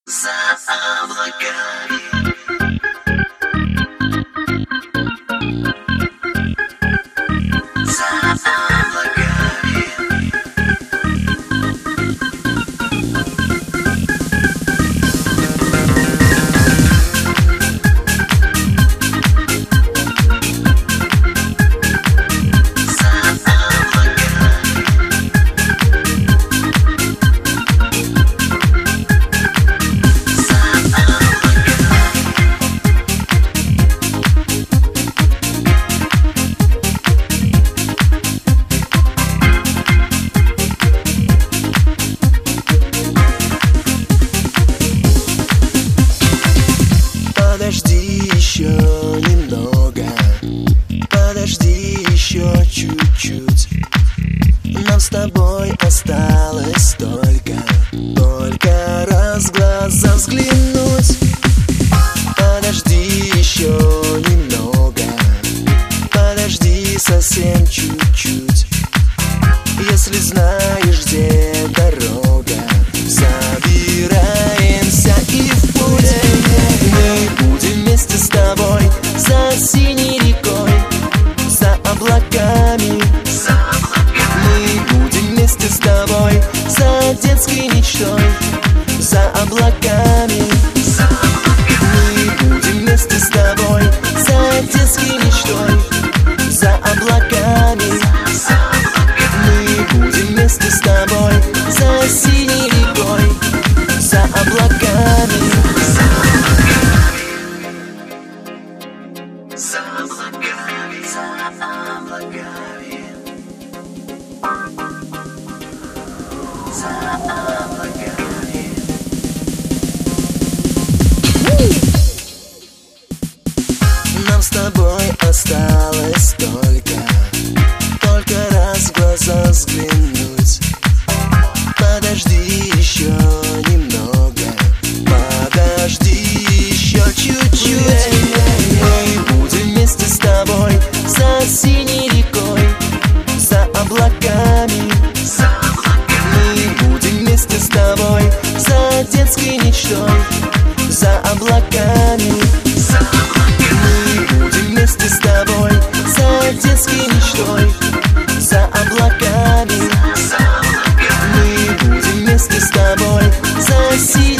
За облаками. За облаками. Подожди еще немного, подожди еще чуть-чуть. Нам с тобой осталось только раз в глаза взглянуть. Подожди еще немного, подожди совсем чуть-чуть. Если знаешь, где дорога, собираемся и в путь. Мы будем вместе с тобой за синей рекой, за облаками. Мы будем вместе с тобой за детской мечтой, за облаками. Мы будем вместе с тобой за детской мечтой, за облаками. Мы будем вместе с тобой за синей рекой, за облаками. За облаками. За облаками. За облаками. Нам с тобой осталось только раз в глаза взглянуть. Подожди еще немного, подожди еще чуть-чуть. Мы будем вместе с тобой за синей рекой, за облаками. Мы будем вместе с тобой за детской мечтой, за облаками. Мы будем вместе с тобой за детской мечтой, за облаками. Мы будем вместе с тобой за синей